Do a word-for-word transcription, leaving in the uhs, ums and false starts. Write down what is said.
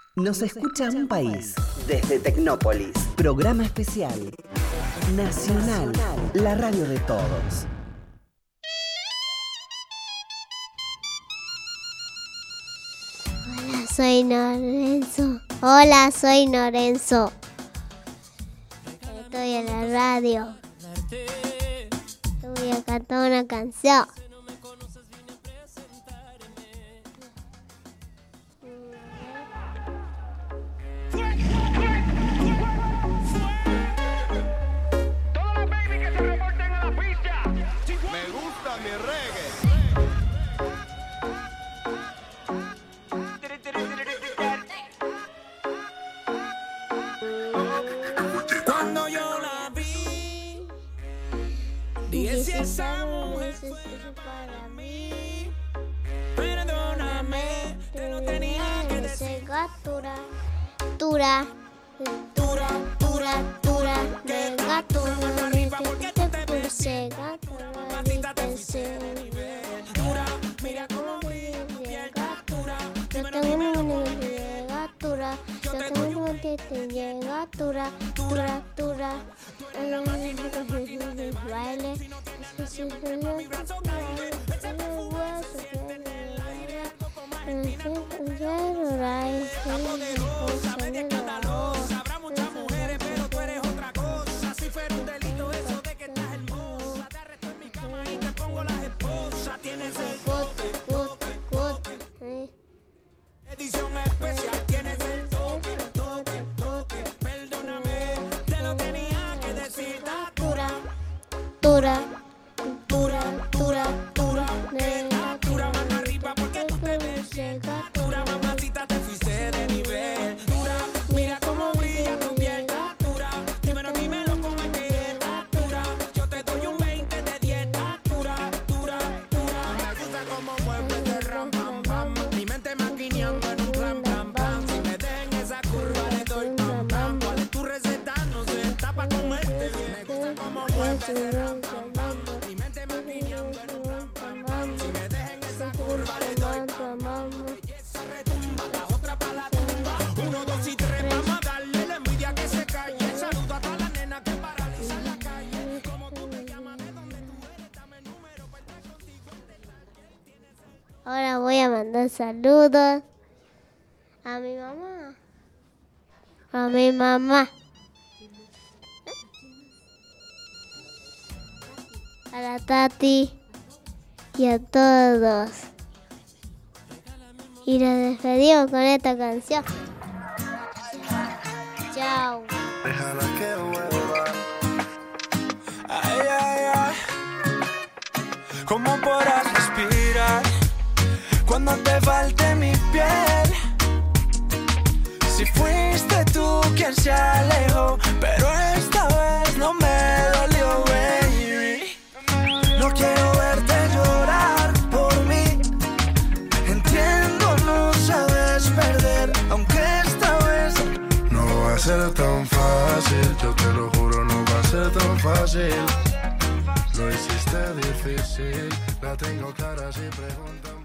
Nos escucha un país. Desde Tecnópolis. Programa especial. Nacional. La radio de todos. Hola, soy Lorenzo. Hola, soy Lorenzo. Estoy en la radio. Te voy a cantar una canción. Esa mujer fue para mí. Perdóname, te lo tenía que decir. Gatura, tura, tura, tura, tura, de gatura, porque te puse gatura, dice. Dura, mira cómo brilla gatura. Yo tengo una de gatura, yo tengo una de gatura, tura, tura. Baile. Habrá muchas mujeres, pero tú eres otra cosa. Si fuera un delito eso de que estás hermosa, te arresto en mi cama y te pongo las esposas. Tienes el bote, bote, bote. Edición especial, tienes el toque, toque, toque. Perdóname, te lo tenía que decir. Tura, tura, tura, tura, tura, Dura más arriba porque tú te ves. Dura mamacita, te fuiste de nivel. Dura, mira cómo brilla tu piel. Dura, dímelo, dímelo cómo es que es. Dura, yo te doy un veinte de dieta. Dura, dura, dura. Me gusta cómo mueves de ram, pam, pam. Mi mente maquineando en un plan, plan, plan. Si me den esa curva le doy pam, pam. ¿Cuál es tu receta? No sé, está pa' comerte bien. Me gusta cómo mueves de ram, pam, pam. Mi mente maquineando en un plan, plan, plan. Si me dejen esa curva le doy pam, pam. Esa retumba, la otra pa' la tumba. Uno, dos y tres, vamos a darle la envidia que se calle. Saludo a todas las nenas que paralizan la calle. Como tú te llamas, de dónde tú eres, dame el número para estar contigo. Ahora voy a mandar saludos a mi mamá. A mi mamá. A la Tati y a todos. Y nos despedimos con esta canción. Chao. Déjala que vuelva. Ay, ay, ay. ¿Cómo podrás respirar cuando te falte mi piel? Si fuiste tú quien se alejó, pero esta vez no me dolió, baby. No quiero verte llorar por mí. Entiendo, no sabes perder, aunque esta vez No va a ser tan fácil, yo te lo juro, no va a ser tan fácil. Lo hiciste difícil, la tengo clara si preguntan.